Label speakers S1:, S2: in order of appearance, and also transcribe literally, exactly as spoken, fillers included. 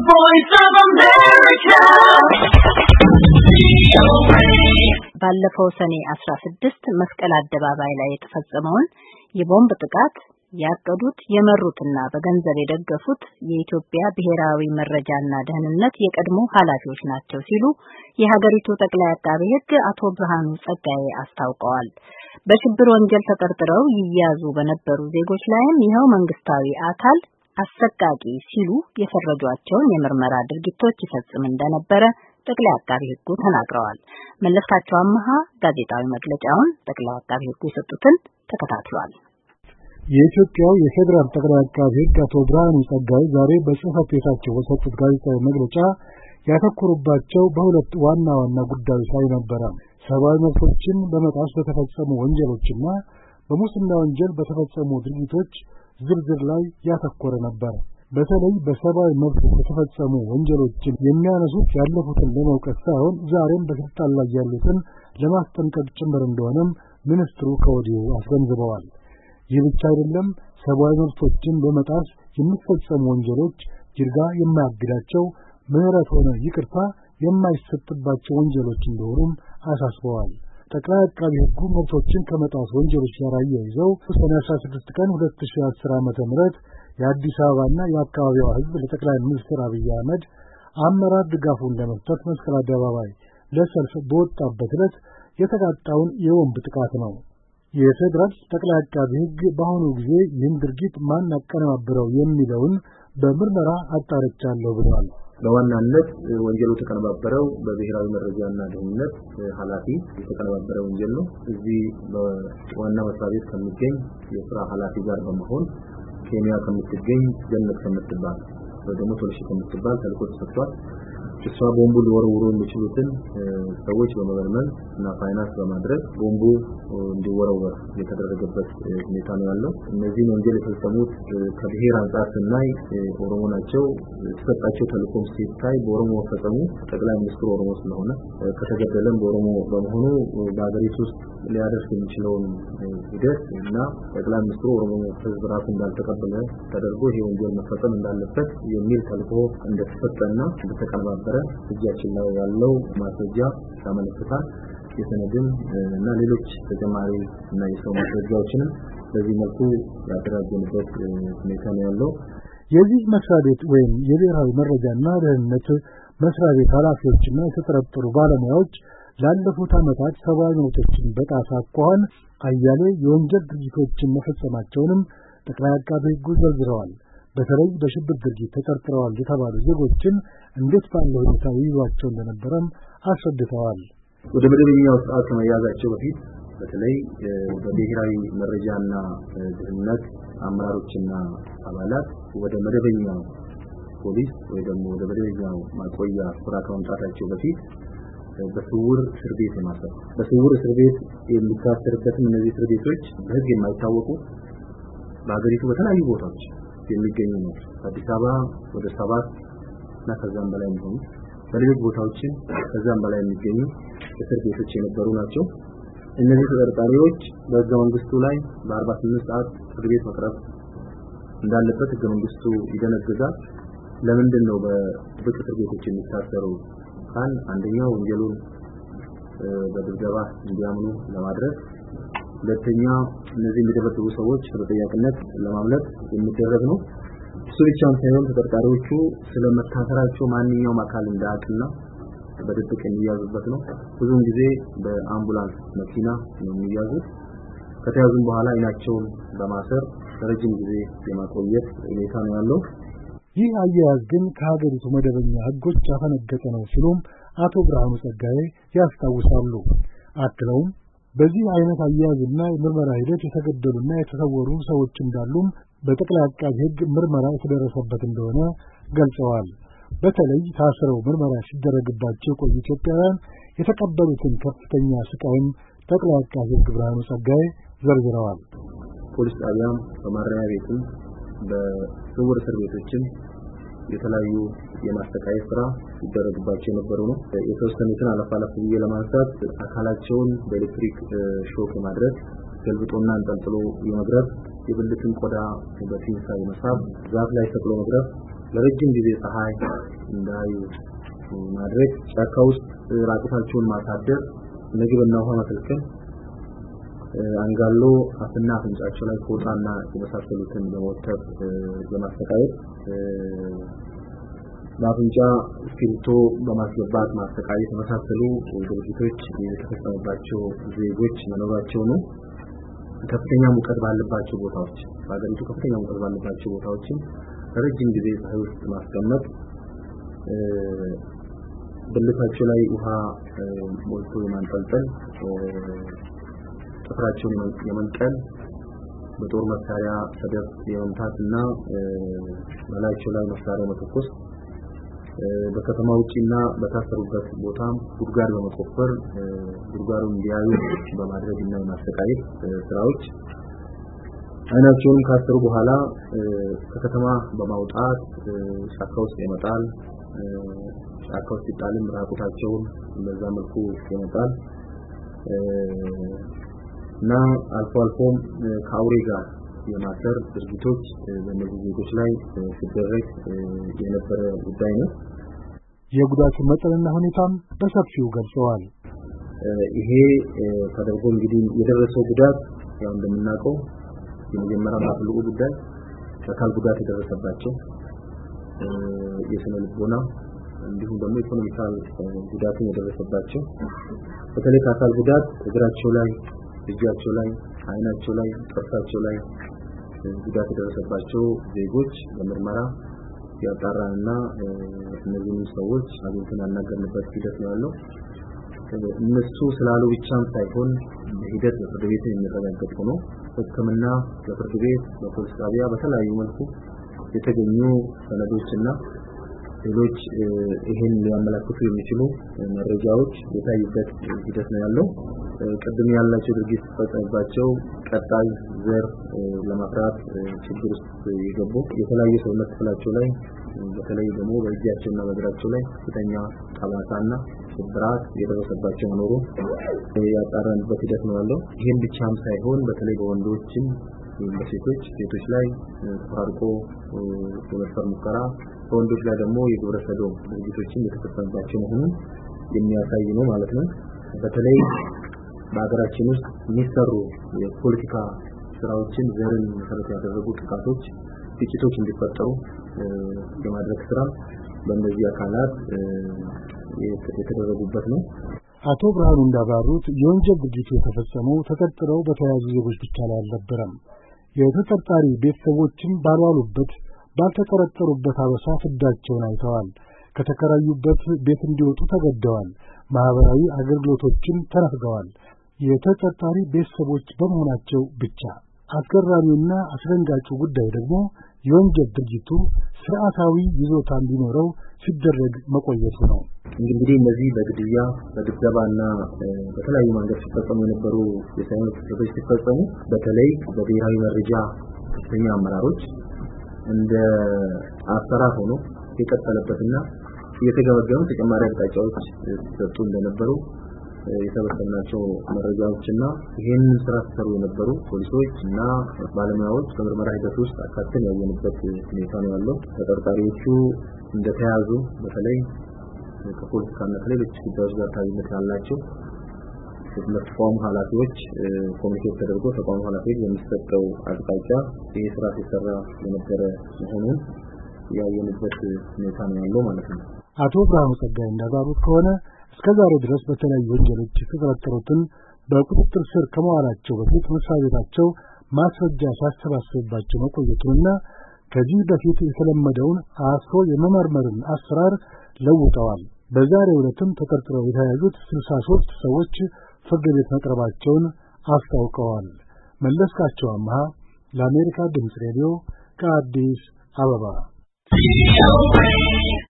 S1: voice of America. ባለፈው ሰኔ አስራ ስድስት መስቀል አደባባይ ላይ የተፈጸመውን የቦምብ ጥቃት ያቀዱት የመሩትና በገንዘብ የደገፉት የኢትዮጵያ ብሔራዊ መረጃና ደህንነት የቀድሞ ኃላፊዎች ናቸው ሲሉ የሀገሪቱ ጠቅላይ አቃቤ ሕግ አቶ ብርሃኑ ጸጋዬ አስታውቀዋል። በሽብር ወንጀል ተጠርጥረው ይያዙ በነበሩ ዜጎች ላይም ይኸው መንግስታዊ አካል አሰቃቂ ሲሉ የፈረጇቸውን የምርመራ ድርጊቶች ይፈጽም እንደነበረ ጠቅላይ አቃቤ ሕጉ ተናግረዋል። መለስካቸው አመሃ ጋዜጣዊ መግለጫውን ጠቅላይ አቃቤ ሕጉ የሰጡትን ተከታትሏል።
S2: የኢትዮጵያው የፌደራል ጠቅላይ አቃቤ ሕግ አቶ ብርሃኑ ጸጋዬ ዛሬ በጽህፈት ቤታቸው በሰጡት ጋዜጣዊ መግለጫ ያተኮሩባቸው በሁለት ዋና ዋና ጉዳዮች ላይ ነበር። ሰብአዊ መብቶችን በመጣስ በተፈጸሙ ወንጀሎችና በሙስና ወንጀል በተፈጸሙ ድርጊቶች ዝርዝር ላይ ያተኮረ ነበር። በተለይ በሰብአዊ መብቶች የተፈጸሙ ወንጀሎችን የሚያነሱት ያለፉትን ለመውቀስ ሳይሆን ዛሬም በስልጣን ላይ ያሉትን ለማስጠንቀቅ ጭምር እንደሆነም ሚኒስትሩ ከወዲሁ አስገንዝበዋል። ይህ ብቻ አይደለም። ሰብአዊ መብቶችን በመጣስ የሚፈጸሙ ወንጀሎች ይርጋ የማያግዳቸው ምህረት ሆነ ይቅርታ የማይሰጥባቸው ወንጀሎች እንደሆኑም አሳስበዋል። ጠቅላይ አቃቤ ሕጉ መብቶችን ከመጣስ ወንጀሎች ጋር አያይዘው ሰኔ አስራ ስድስት ቀን ሁለት ሺህ አስር ዓመተ ምህረት የአዲስ አበባና የአካባቢዋ ሕዝብ ለጠቅላይ ሚኒስትር አብይ አህመድ አመራር ድጋፉን ለመስጠት መስቀል አደባባይ ለሰልፍ በወጣበት ዕለት የተቃጣውን የቦምብ ጥቃት ነው። የፌደራል ጠቅላይ አቃቤ ሕግ በአሁኑ ጊዜ ይህን ድርጊት ማን አቀነባበረው የሚለውን በምርመራ አጣርቻለሁ ብለዋል።
S3: በዋናነት ወንጀሉ ተቀነባበረው በብሔራዊ መረጃና ደህንነት ኃላፊ የተቀነባበረ ወንጀል ነው። እዚህ በዋና መስሪያ ቤት ከሚገኝ የሥራ ኃላፊ ጋር በመሆን ኬንያ ከምትገኝ ገነት ከምትባል ወይ ደግሞ ቶልሽ ከምትባል ተልኮ ተሰጥቷል። እሷ ቦምቡ ሊወረውሩ የሚችሉትን ሰዎች በመመርመር እና ፋይናንስ በማድረግ ቦምቡ እንዲወረወር የተደረገበት ሁኔታ ነው ያለው። እነዚህ ወንጀል የፈጸሙት ከብሔር አንጻር ስናይ ኦሮሞ ናቸው። ተሰጣቸው ተልኮም ሲታይ በኦሮሞ ፈጸሙ። ጠቅላይ ሚኒስትሩ ኦሮሞ ስለሆነ ከተገደለም በኦሮሞ በመሆኑ በአገሪቱ ውስጥ ሊያደርስ የሚችለውን ሂደት እና ጠቅላይ ሚኒስትሩ ኦሮሞ ሕዝብ ራሱ እንዳልተቀበለ ተደርጎ ይሄ ወንጀል መፈጸም እንዳለበት የሚል ተልኮ እንደተሰጠና እንደተቀነባበረ እጃችን ላይ ያለው ማስረጃ ያመለክታል። የሰነድም እና ሌሎች ተጨማሪ እና የሰው ማስረጃዎችንም በዚህ መልኩ ያደራጀንበት ሁኔታ ነው ያለው።
S2: የዚህ መስሪያ ቤት ወይም የብሔራዊ መረጃና ደህንነት መስሪያ ቤት ኃላፊዎችና የተጠረጠሩ ባለሙያዎች ላለፉት ዓመታት ሰብአዊ መብቶችን በጣሳ አኳኋን አያሌ የወንጀል ድርጊቶችን መፈጸማቸውንም ጠቅላይ አቃቤ ሕጉ ዘርዝረዋል። በተለይ በሽብር ድርጊት ተጠርጥረዋል የተባሉ ዜጎችን እንዴት ባለ ሁኔታ ይዟቸው እንደነበረም አስረድተዋል።
S3: ወደ መደበኛው ስርዓት ከመያዛቸው በፊት በተለይ በብሔራዊ መረጃና ደህንነት አመራሮችና አባላት ወደ መደበኛው ፖሊስ ወይ ደግሞ ወደ መደበኛው ማቆያ ስራ ከመምጣታቸው በፊት በስውር እስር ቤት የማሰር በስውር እስር ቤት የሚታሰርበትም እነዚህ እስር ቤቶች በሕግ የማይታወቁ በአገሪቱ በተለያዩ ቦታዎች የሚገኙ ነው። አዲስ አበባ ወደ ሰባት እና ከዛም በላይ የሚሆኑ በሌሎች ቦታዎችን ከዛም በላይ የሚገኙ እስር ቤቶች የነበሩ ናቸው። እነዚህ ተጠርጣሪዎች በሕገ መንግስቱ ላይ በአርባ ስምንት ሰዓት ፍርድ ቤት መቅረብ እንዳለበት ሕገ መንግስቱ ይደነግጋል። ለምንድን ነው በጥብቅ እስር ቤቶች የሚታሰሩ ካል አንደኛው ወንጀሉን በድብደባ እንዲያምኑ ለማድረግ፣ ሁለተኛ እነዚህ የሚደበደቡ ሰዎች ተጠያቂነት ለማምለጥ የሚደረግ ነው። እሱ ብቻም ሳይሆን ተጠርጣሪዎቹ ስለመታሰራቸው ማንኛውም አካል እንዳያውቅና በድብቅ የሚያዙበት ነው። ብዙውን ጊዜ በአምቡላንስ መኪና ነው የሚያዙት። ከተያዙም በኋላ አይናቸውን በማሰር ለረጅም ጊዜ የማቆየት ሁኔታ ነው ያለው።
S2: ይህ አያያዝ ግን ከሀገሪቱ መደበኛ ሕጎች ያፈነገጠ ነው ሲሉም አቶ ብርሃኑ ጸጋዬ ያስታውሳሉ። አክለውም በዚህ አይነት አያያዝና የምርመራ ሂደት የተገደሉና የተሰወሩ ሰዎች እንዳሉም በጠቅላይ አቃቤ ሕግ ምርመራ የተደረሰበት እንደሆነ ገልጸዋል። በተለይ ታስረው ምርመራ ሲደረግባቸው የቆዩ ኢትዮጵያውያን የተቀበሉትን ከፍተኛ ስቃይም ጠቅላይ አቃቤ ሕግ ብርሃኑ ጸጋዬ ዘርዝረዋል።
S3: ፖሊስ ጣቢያም በማረሚያ ቤትም በስውር እስር ቤቶችም የተለያዩ የማስተካከያ ስራ ይደረግባቸው የነበሩ ነው። የተወሰኑትን አለፍ አለፍ ብዬ ለማንሳት አካላቸውን በኤሌክትሪክ ሾክ ማድረግ፣ ገልብጦና አንጠልጥሎ የመግረፍ፣ የብልትን ቆዳ በፒንሳ የመሳብ፣ ዛፍ ላይ ሰቅሎ መግረፍ፣ ለረጅም ጊዜ ፀሐይ እንዳዩ ማድረግ፣ ጫካ ውስጥ ራቁታቸውን ማሳደር፣ ምግብና ውሃ መከልከል፣ አንጋሎ አፍና አፍንጫቸው ላይ ፎጣና የመሳሰሉትን በመወተፍ በማስተካከል በአፍንጫ እስክሪብቶ በማስገባት ማስተካከል የመሳሰሉ ድርጊቶች የተፈጸሙባቸው ዜጎች መኖራቸው ነው። ከፍተኛ ሙቀት ባለባቸው ቦታዎች በአገሪቱ ከፍተኛ ሙቀት ባለባቸው ቦታዎችን ረጅም ጊዜ ፀሐይ ውስጥ ማስቀመጥ፣ ብልታቸው ላይ ውሃ ሞልቶ የማንጠልጠል፣ ጥፍራቸውን የመንቀል፣ በጦር መሳሪያ ሰደፍ የመምታትና በላያቸው ላይ መሳሪያ መተኮስ፣ በከተማ ውጪና በታሰሩበት ቦታ ጉድጓድ በመቆፈር ጉድጓዱን እንዲያዩ በማድረግና የማሰቃየት ስራዎች፣ አይናቸውን ካሰሩ በኋላ ከከተማ በማውጣት ጫካ ውስጥ የመጣል፣ ጫካ ውስጥ ይጣልም ራቁታቸውን በዛ መልኩ የመጣል እና አልፎ አልፎም ከአውሬ ጋር የማሰር ድርጊቶች በእነዚህ ዜጎች ላይ ሲደረግ የነበረ ጉዳይ ነው።
S2: የጉዳቱ መጠንና ሁኔታም በሰፊው ገልጸዋል።
S3: ይሄ ተደርጎ እንግዲህ የደረሰው ጉዳት ያው እንደምናውቀው የመጀመሪያው ትልቁ ጉዳይ አካል ጉዳት የደረሰባቸው የስነ ልቦና እንዲሁም ደግሞ ኢኮኖሚካል ጉዳት የደረሰባቸው በተለይ ከአካል ጉዳት እግራቸው ላይ፣ እጃቸው ላይ፣ አይናቸው ላይ፣ ጥርሳቸው ላይ ጉዳት የደረሰባቸው ዜጎች በምርመራ ያጣራና እነዚህን ሰዎች አግኝተን ያናገርንበት ሂደት ነው ያለው። እነሱ ስላሉ ብቻም ሳይሆን በሂደት በፍርድ ቤት የሚረጋገጥ ሆኖ ሕክምና በፍርድ ቤት በፖሊስ ጣቢያ በተለያዩ መልኩ የተገኙ ሰነዶችና ሌሎች ይሄን ሊያመለክቱ የሚችሉ መረጃዎች የታዩበት ሂደት ነው ያለው። ቅድም ያላቸው ድርጊት ተፈጸመባቸው ቀጣይ ዘር ለማፍራት ችግር ውስጥ የገቡ የተለያዩ ሰውነት ክፍላቸው ላይ በተለይ ደግሞ በእጃቸውና በእግራቸው ላይ ከፍተኛ ጠባሳና ስብራት የደረሰባቸው መኖሩ ያጣራንበት ሂደት ነው ያለው። ይሄን ብቻም ሳይሆን በተለይ በወንዶችም በሴቶች ሴቶች ላይ ተፋርቆ የመድፈር ሙከራ፣ በወንዶች ላይ ደግሞ የግብረ ሰዶም ድርጊቶችን የተፈጸመባቸው መሆኑን የሚያሳይ ነው ማለት ነው። በተለይ በአገራችን ውስጥ የሚሰሩ የፖለቲካ ስራዎችን ዘርን መሰረት ያደረጉ ጥቃቶች፣ ግጭቶች እንዲፈጠሩ የማድረግ ስራ በእነዚህ አካላት የተደረጉበት ነው።
S2: አቶ ብርሃኑ እንዳባሩት የወንጀል ድርጊቱ የተፈጸመው ተጠርጥረው በተያዙ ዜጎች ብቻ ላይ አልነበረም። የተጠርጣሪ ቤተሰቦችም ባልዋሉበት ባልተጠረጠሩበት አበሳ ፍዳቸውን አይተዋል። ከተከራዩበት ቤት እንዲወጡ ተገደዋል። ማህበራዊ አገልግሎቶችን ተነፍገዋል። የተጠርጣሪ ቤተሰቦች በመሆናቸው ብቻ። አስገራሚውና አስደንጋጩ ጉዳይ ደግሞ የወንጀል ድርጊቱ ስርዓታዊ ይዞታ እንዲኖረው ሲደረግ መቆየቱ ነው።
S3: እንግዲህ እነዚህ በግድያ በድብደባና በተለያዩ መንገድ ሲፈጸሙ የነበሩ የሳይንስ ክስተቶች ሲፈጸሙ በተለይ በብሔራዊ መረጃ ከፍተኛ አመራሮች እንደ አሰራር ሆኖ የቀጠለበትና የተገመገሙ ተጨማሪ አቅጣጫዎች ሲሰጡ እንደነበሩ የተበሰናቸው መረጃዎችና ይሄንን ስራ ሲሰሩ የነበሩ ፖሊሶች እና ባለሙያዎች በምርመራ ሂደት ውስጥ አካተን ያየንበት ሁኔታ ነው ያለው። ተጠርጣሪዎቹ እንደተያዙ በተለይ ከፖለቲካና ከሌሎች ጉዳዮች ጋር ታሪነት ያላቸው ለተቋሙ ኃላፊዎች ኮሚቴ ተደርጎ ተቋሙ ኃላፊዎች የሚሰጠው አቅጣጫ ይሄ ስራ ሲሰራ የነበረ መሆኑን ያየንበት ሁኔታ ነው ያለው ማለት ነው።
S2: አቶ ብርሃኑ ጸጋይ እንዳባሩት ከሆነ እስከዛሬ ድረስ በተለያዩ ወንጀሎች የተጠረጠሩትን በቁጥጥር ስር ከመዋላቸው በፊት መስሪያ ቤታቸው ማስረጃ ሲያሰባስብባቸው መቆየቱንና ከዚህ በፊት የተለመደውን አስሮ የመመርመርን አሰራር ለውጠዋል። በዛሬው ዕለትም ተጠርጥረው የተያዙት ስልሳ ሦስት ሰዎች ፍርድ ቤት መቅረባቸውን አስታውቀዋል። መለስካቸው አምሃ ለአሜሪካ ድምፅ ሬዲዮ ከአዲስ አበባ